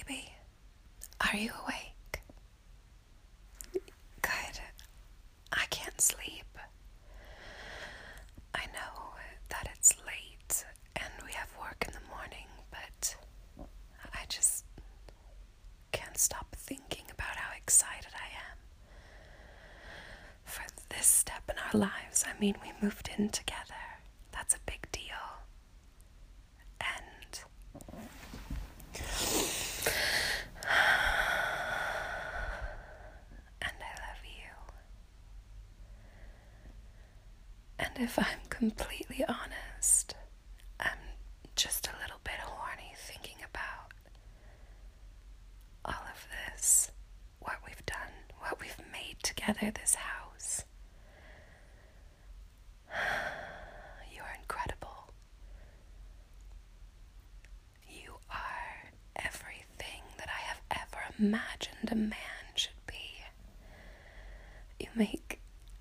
baby. Are you awake? Good. I can't sleep. I know that it's late and we have work in the morning, but I just can't stop thinking about how excited I am for this step in our lives. I mean, we moved in together. That's a big deal. And I love you. And if I'm completely honest, I'm just a little bit horny thinking about all of this, what we've done, what we've made together, this house. You're incredible. You are everything that I have ever imagined a man should be. You make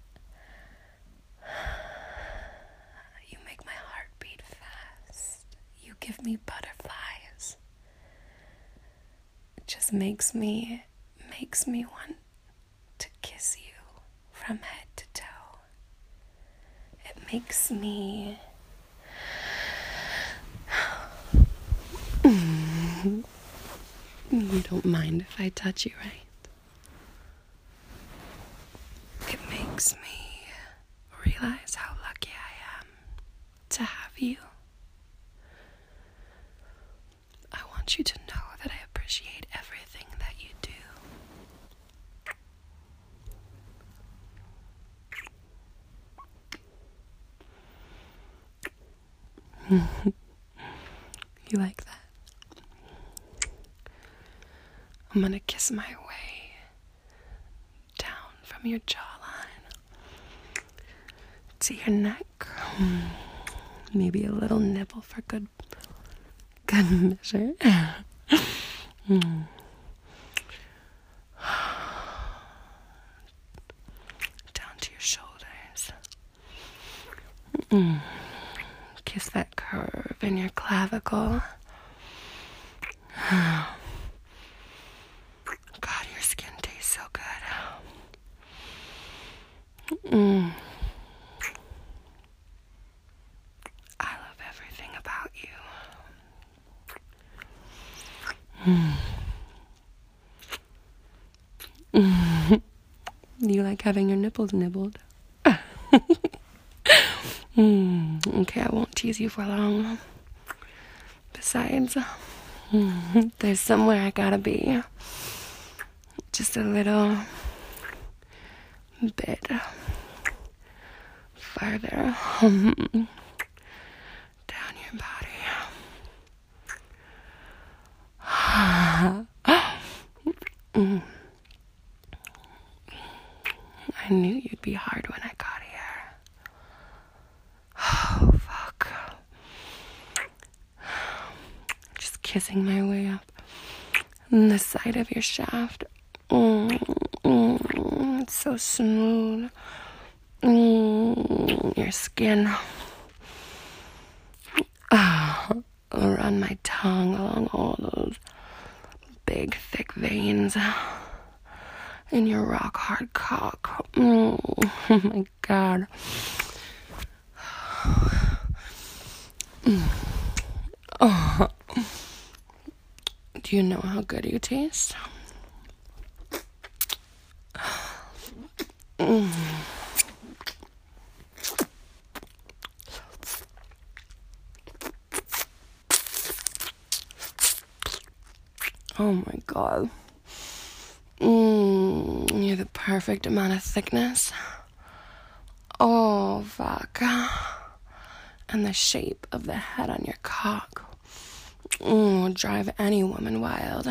my heart beat fast. You give me butterflies. It just makes me want to kiss you from head to toe. It makes me You don't mind if I touch you, right? It makes me realize how lucky I am to have you. I want you to know that I appreciate everything that you do. You like that? I'm gonna kiss my way down from your jawline to your neck. Maybe a little nibble for good measure. Down to your shoulders. Kiss that curve in your clavicle. God, your skin tastes so good. I love everything about you. You like having your nipples nibbled? Okay, I won't tease you for long. Besides, there's somewhere I gotta be. Just a little bit farther down your body. I knew you'd be hard when I got here. Oh, fuck. Just kissing my way up the side of your shaft. It's so smooth. Your skin. I'll run my tongue along all those big, thick veins in your rock hard cock. Oh my God. Oh. Do you know how good you taste? Oh my God. You're the perfect amount of thickness. Oh, fuck. And the shape of the head on your cock. Drive any woman wild.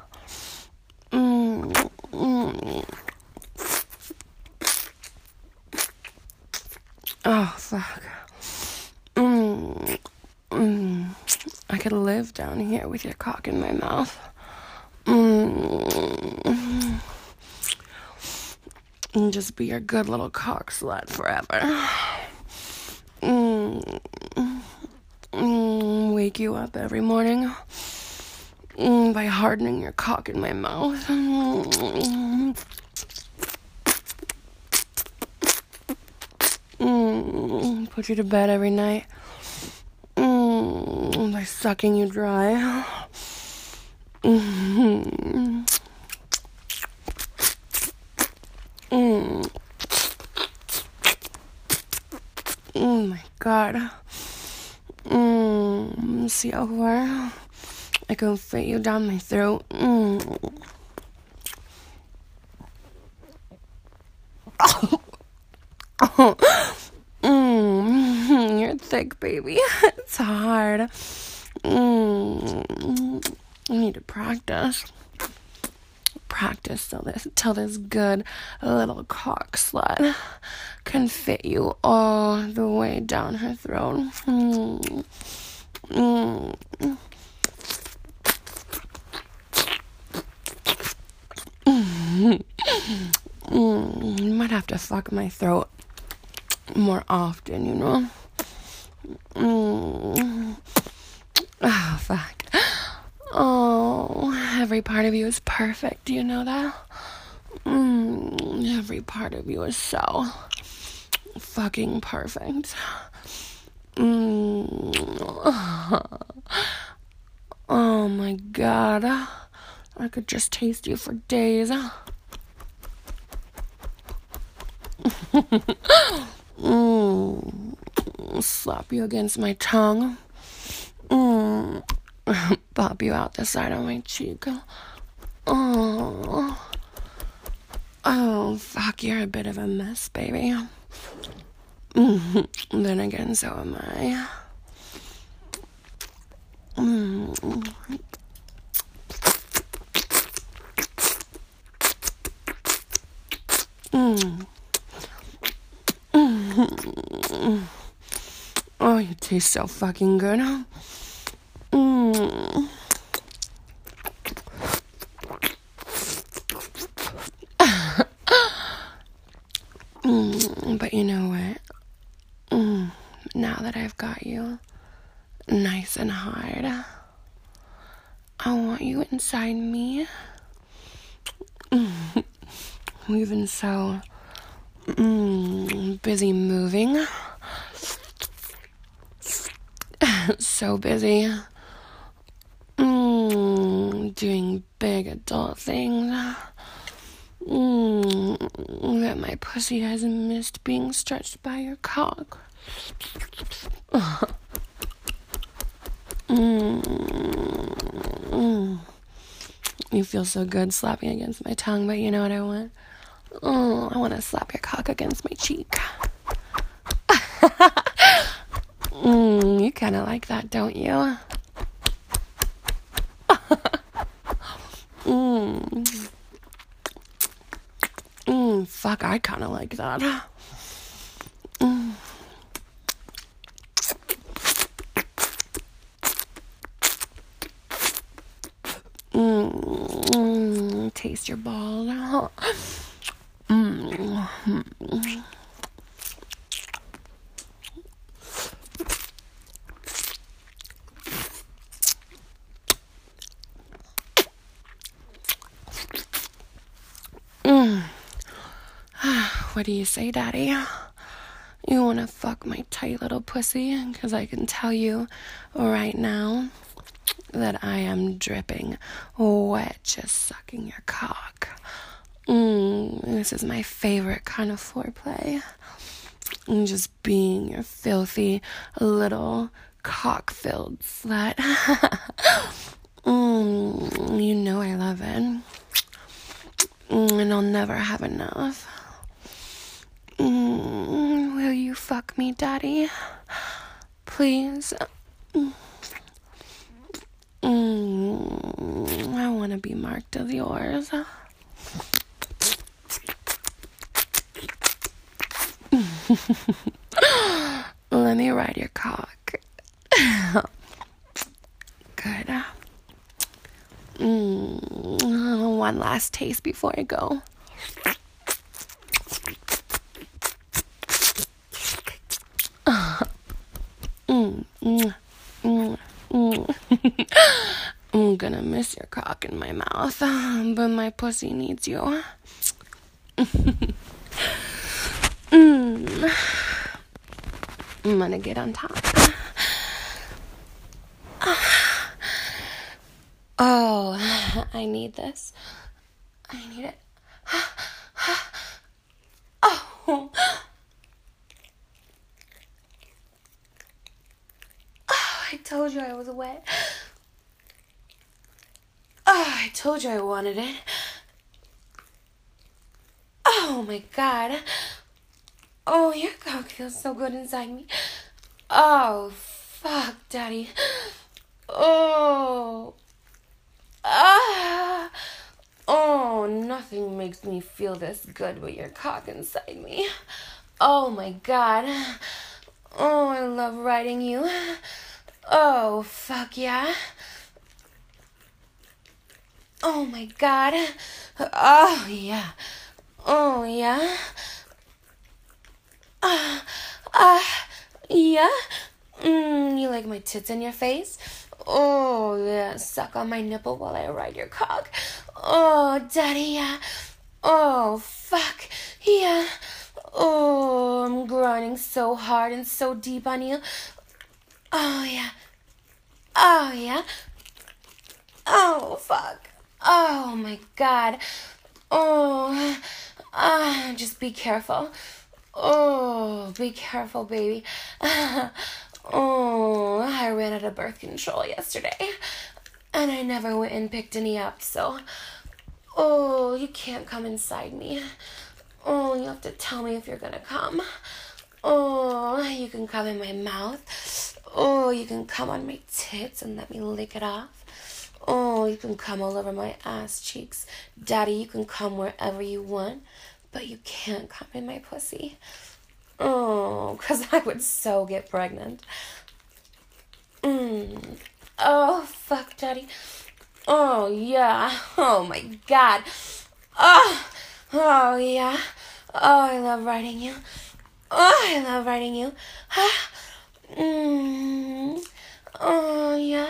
Oh, fuck. I could live down here with your cock in my mouth. And just be your good little cock slut forever. Wake you up every morning by hardening your cock in my mouth. Put you to bed every night. By sucking you dry. Oh my god. See how far I can fit you down my throat. You're thick, baby. It's hard. I need to practice till this good little cock slut can fit you all the way down her throat. You might have to fuck my throat more often, you know. Oh, fuck. Oh, every part of you is perfect. Do you know that? Every part of you is so fucking perfect. Oh my god. I could just taste you for days. Slap you against my tongue. Pop you out the side of my cheek. Oh, fuck, you're a bit of a mess, baby. Then again, so am I. Oh, you taste so fucking good. But you know what? Now that I've got you nice and hard, I want you inside me. We've been so busy moving. So busy doing big adult things that my pussy has missed being stretched by your cock. You feel so good slapping against my tongue, but you know what I want? I want to slap your cock against my cheek. You kind of like that, don't you? Fuck, I kind of like that. Taste your balls. What do you say, Daddy? You wanna fuck my tight little pussy? 'Cause I can tell you right now that I am dripping wet just sucking your cock. This is my favorite kind of foreplay. Just being your filthy little cock-filled slut. You know I love it. And I'll never have enough. Will you fuck me, Daddy? Please? I want to be marked as yours. Let me ride your cock. Good. One last taste before I go. I'm gonna miss your cock in my mouth, but my pussy needs you. I'm gonna get on top. Oh, I need this. I need it. Oh. I told you I was wet. Oh, I told you I wanted it. Oh my God. Oh, your cock feels so good inside me. Oh, fuck, Daddy. Oh. Ah. Oh, nothing makes me feel this good but your cock inside me. Oh my God. Oh, I love riding you. Oh, fuck yeah. Oh my God. Oh yeah. Oh yeah. Yeah. You like my tits in your face? Oh yeah. Suck on my nipple while I ride your cock. Oh, Daddy, yeah. Oh, fuck. Yeah. Oh, I'm grinding so hard and so deep on you. Oh yeah. Oh yeah. Oh, fuck. Oh, my God. Oh, just be careful. Oh, be careful, baby. Oh, I ran out of birth control yesterday, and I never went and picked any up, so... Oh, you can't come inside me. Oh, you have to tell me if you're gonna come. Oh, you can come in my mouth. Oh, you can come on my tits and let me lick it off. Oh, you can come all over my ass cheeks. Daddy, you can come wherever you want, but you can't come in my pussy. Oh, 'cause I would so get pregnant. Oh, fuck, Daddy. Oh, yeah. Oh, my God. Oh, yeah. Oh, I love riding you. Oh, I love riding you. Oh, yeah.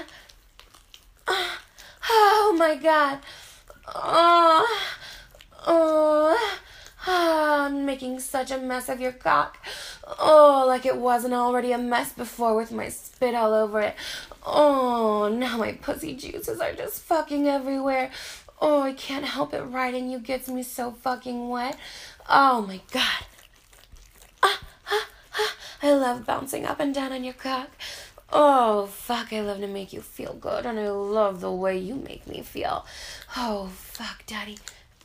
Oh my God. I'm making such a mess of your cock. Oh, like it wasn't already a mess before with my spit all over it. Oh, now my pussy juices are just fucking everywhere. Oh, I can't help it. Riding you gets me so fucking wet. Oh my God. I love bouncing up and down on your cock. Oh, fuck, I love to make you feel good, and I love the way you make me feel. Oh, fuck, Daddy.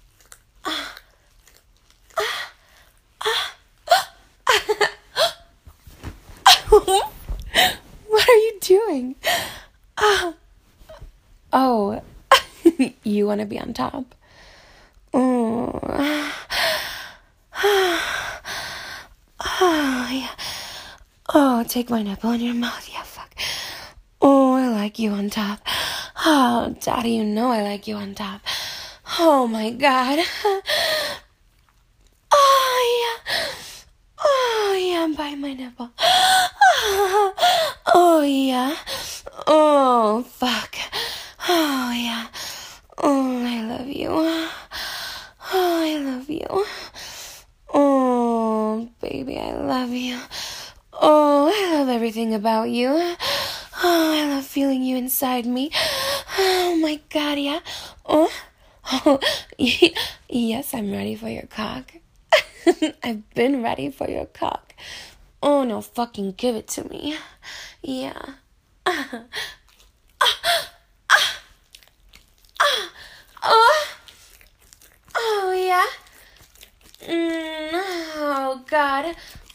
What are you doing? Oh, you want to be on top? Oh, yeah. Oh, take my nipple in your mouth. Yeah, fuck. Oh, I like you on top. Oh, Daddy, you know I like you on top. Oh, my God. Oh, yeah. Oh, yeah, bite my nipple. Oh, yeah. Oh, fuck. Oh, yeah. Oh, I love you. Oh, I love you. Oh, baby, I love you. Oh, I love everything about you. Oh, I love feeling you inside me. Oh, my God, yeah. Oh, yes, I'm ready for your cock. I've been ready for your cock. Oh, no, fucking give it to me. Yeah. Oh, yeah. Oh, God.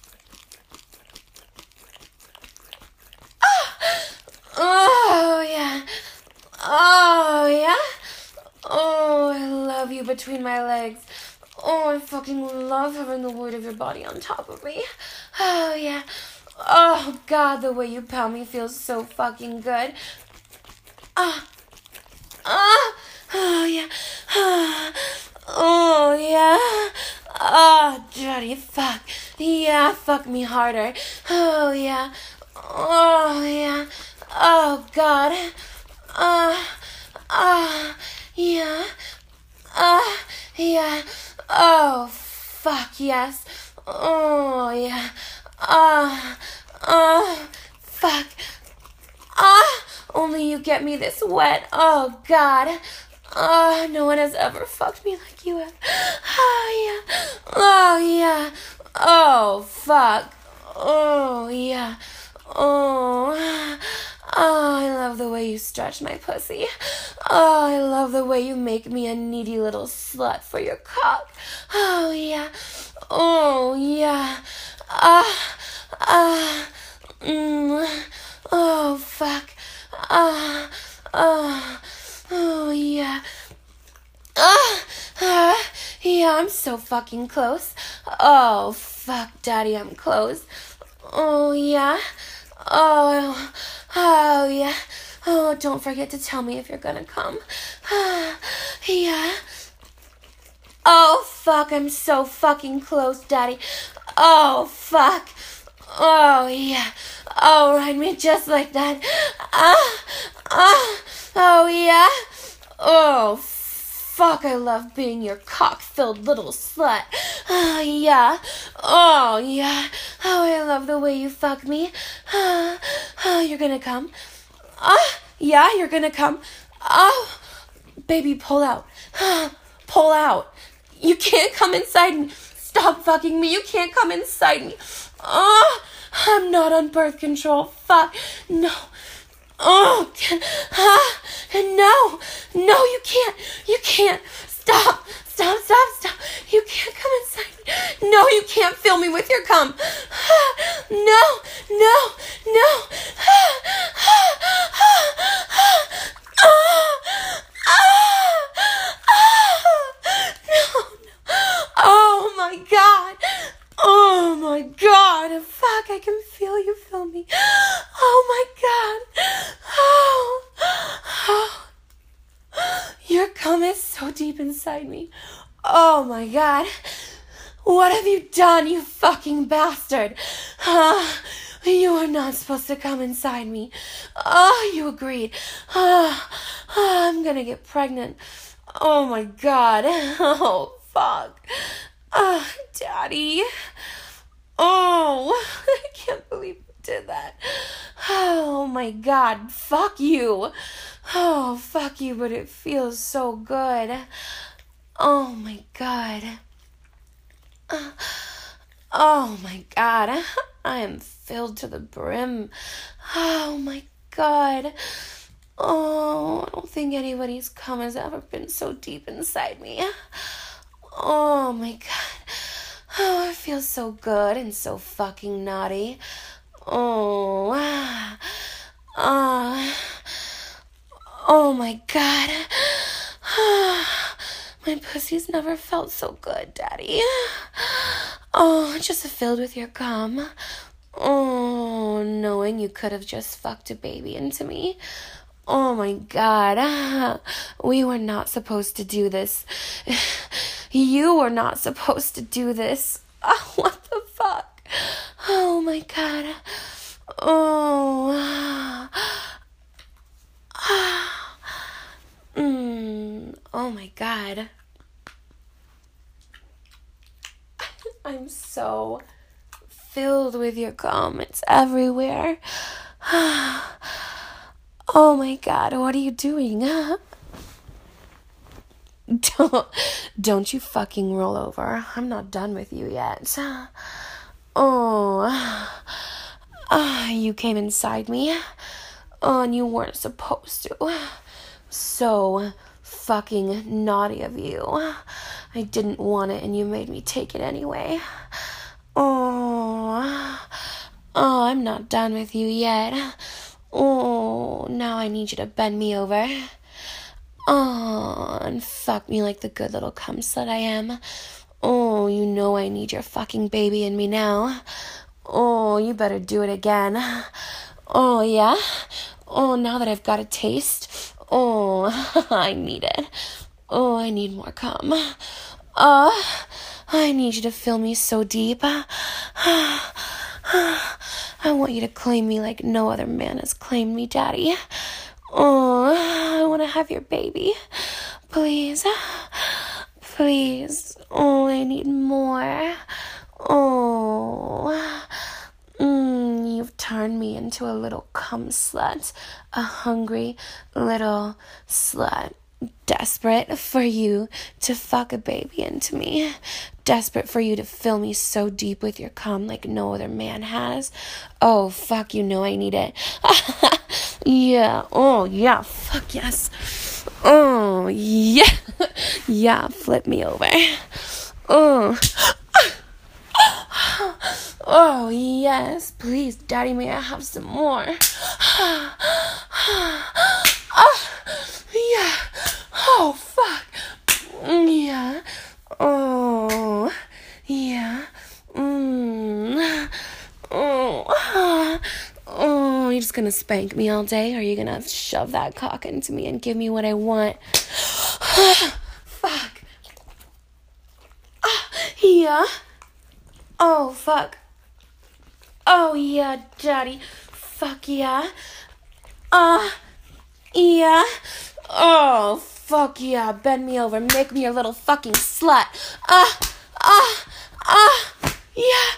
Oh, yeah. Oh, yeah. Oh, I love you between my legs. Oh, I fucking love having the weight of your body on top of me. Oh, yeah. Oh, God, the way you pound me feels so fucking good. Oh, yeah. Oh, yeah. Oh, Daddy, fuck. Yeah, fuck me harder. Oh, yeah. Oh, yeah. Oh, God. Yeah. Yeah. Oh, fuck, yes. Oh, yeah. Fuck. Only you get me this wet. Oh, God. No one has ever fucked me like you have. Oh, yeah. Oh, yeah. Oh, fuck. Oh, yeah. Oh, I love the way you stretch my pussy. Oh, I love the way you make me a needy little slut for your cock. Oh, yeah. Oh, yeah. Oh, fuck. Oh, yeah. Yeah, I'm so fucking close. Oh, fuck, Daddy, I'm close. Oh, yeah. Oh, yeah. Oh, don't forget to tell me if you're gonna come. Yeah. Oh, fuck, I'm so fucking close, Daddy. Oh, fuck. Oh, yeah. Oh, ride me just like that. Oh, yeah. Oh, fuck, I love being your cock-filled little slut. Oh, yeah. Oh, yeah. Oh, I love the way you fuck me. Oh, you're gonna come. Yeah, you're gonna come. Oh, baby, pull out. Pull out. You can't come inside me. Stop fucking me. You can't come inside me. Oh, I'm not on birth control. Fuck. No. Oh, no. No, you can't. You can't. Stop. Stop, stop, stop. You can't come inside me. No, you can't fill me with your cum. No, no, no. Oh my God. Oh my God. Fuck, I can feel you feel me. Oh my God. Oh. Your cum is so deep inside me. Oh my God. What have you done, you fucking bastard? You are not supposed to come inside me. You agreed. I'm gonna get pregnant. Oh my God. Oh, fuck. Daddy. Oh, I can't believe you did that. Oh my God. Fuck you. Oh, fuck you, but it feels so good. Oh my God. Oh my God. I am filled to the brim. Oh my God. Oh, I don't think anybody's cum has ever been so deep inside me. Oh my God. Oh, I feel so good and so fucking naughty. Oh. Oh my God. My pussy's never felt so good, Daddy. Oh, just filled with your cum. Oh, knowing you could have just fucked a baby into me. Oh my God. We were not supposed to do this. You were not supposed to do this. Oh, what the fuck? Oh my God. Oh. Oh my God. I'm so filled with your cum. It's everywhere. Oh my God, what are you doing? Don't you fucking roll over. I'm not done with you yet. Oh, you came inside me. Oh, and you weren't supposed to. So fucking naughty of you. I didn't want it and you made me take it anyway. Oh, I'm not done with you yet. Oh, now I need you to bend me over. Oh, and fuck me like the good little cum slut I am. Oh, you know I need your fucking baby in me now. Oh, you better do it again. Oh, yeah? Oh, now that I've got a taste. Oh, I need it. Oh, I need more cum. I need you to fill me so deep. I want you to claim me like no other man has claimed me, Daddy. Oh, I want to have your baby. Please. Please. Oh, I need more. Oh. You've turned me into a little cum slut. A hungry little slut. Desperate for you to fuck a baby into me. Desperate for you to fill me so deep with your cum like no other man has. Oh, fuck, you know I need it. Yeah. Oh, yeah. Fuck yes. Oh, yeah. Yeah, flip me over. Oh. Oh, yes. Please, Daddy, may I have some more? Yeah. Oh, fuck. Yeah. Oh. Yeah. Oh, you're just gonna spank me all day? Or are you gonna shove that cock into me and give me what I want? Fuck. Yeah. Oh, fuck. Oh, yeah, Daddy. Fuck yeah. Yeah. Oh, fuck yeah. Bend me over. Make me your little fucking slut. Yeah.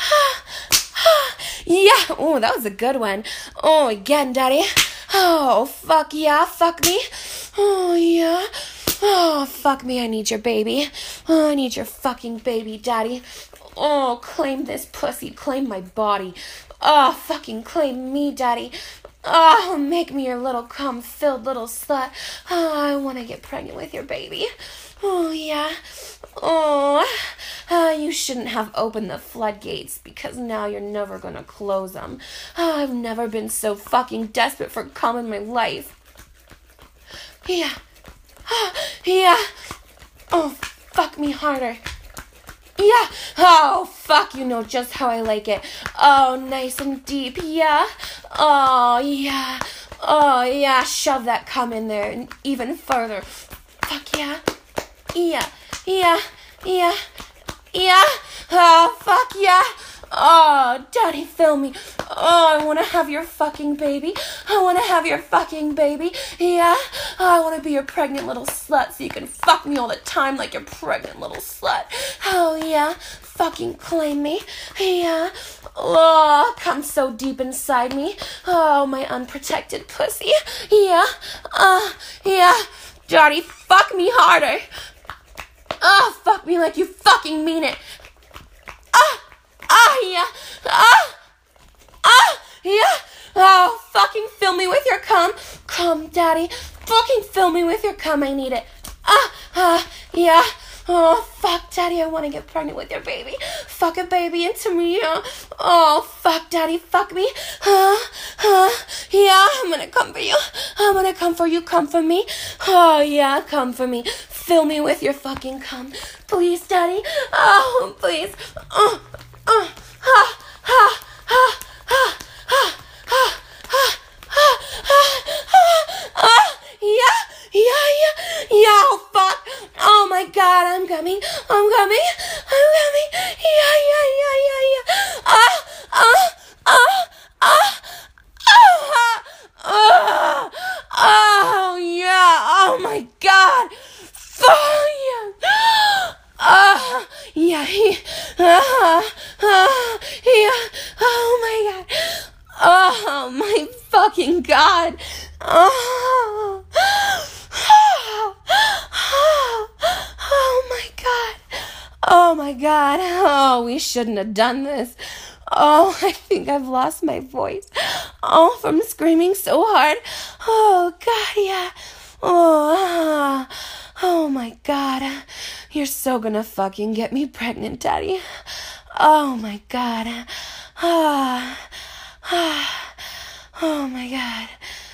Yeah. Oh, that was a good one. Oh, again, Daddy. Oh, fuck yeah. Fuck me. Oh, yeah. Oh, fuck me. I need your baby. Oh, I need your fucking baby, Daddy. Oh, claim this pussy. Claim my body. Oh, fucking claim me, Daddy. Oh, make me your little cum-filled little slut. Oh, I want to get pregnant with your baby. Oh, yeah. Oh, you shouldn't have opened the floodgates because now you're never going to close them. Oh, I've never been so fucking desperate for cum in my life. Yeah. Yeah. Oh, fuck me harder. Yeah. Oh, fuck, you know just how I like it. Oh, nice and deep. Yeah. Oh, yeah. Oh, yeah. Shove that cum in there and even further. Fuck yeah. Yeah. Yeah. Yeah. Yeah. Oh, fuck yeah. Oh, Daddy, fill me. Oh, I want to have your fucking baby. I want to have your fucking baby. Yeah. Oh, I want to be your pregnant little slut so you can fuck me all the time like your pregnant little slut. Oh, yeah. Fucking claim me. Yeah. Oh, come so deep inside me. Oh, my unprotected pussy. Yeah. Yeah. Daddy, fuck me harder. Oh, fuck me like you fucking mean it. Yeah. Yeah. Oh, fucking fill me with your cum. Cum, Daddy. Fucking fill me with your cum. I need it. Yeah. Oh, fuck, Daddy. I want to get pregnant with your baby. Fuck a baby into me. Oh, fuck, Daddy. Fuck me. Yeah, I'm gonna come for you. I'm gonna come for you. Come for me. Oh, yeah, come for me. Fill me with your fucking cum. Please, Daddy. Oh, please. Yeah, oh fuck. Oh my god, I'm coming. Oh yeah, oh my god. Fuck yeah. Yeah. Oh my god. Oh my fucking god. Oh my god. Oh my god. Oh, we shouldn't have done this. Oh, I think I've lost my voice. Oh, from screaming so hard. Oh god, yeah. Oh my god. You're so gonna fucking get me pregnant, Daddy. Oh my god. Oh my god.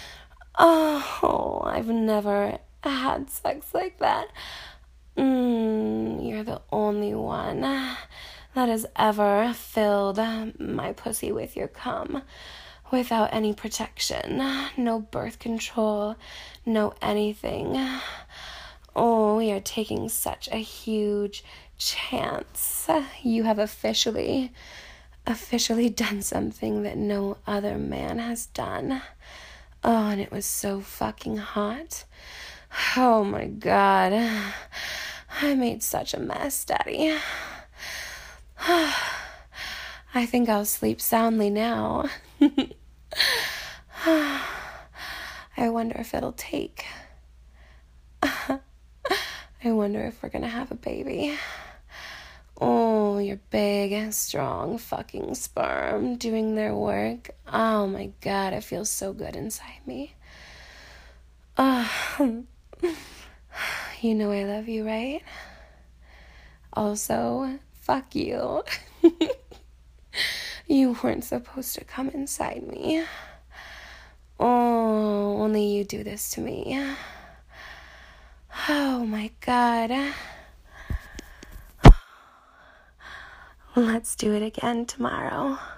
Oh, I've never had sex like that. You're the only one that has ever filled my pussy with your cum without any protection. No birth control, no anything. Oh, we are taking such a huge chance. You have officially done something that no other man has done. Oh, and it was so fucking hot. Oh my God. I made such a mess, Daddy. I think I'll sleep soundly now. I wonder if it'll take. I wonder if we're gonna have a baby. Oh, your big, strong fucking sperm doing their work. Oh my God, it feels so good inside me. You know I love you, right? Also, fuck you. You weren't supposed to come inside me. Oh, only you do this to me. Oh my God. Let's do it again tomorrow.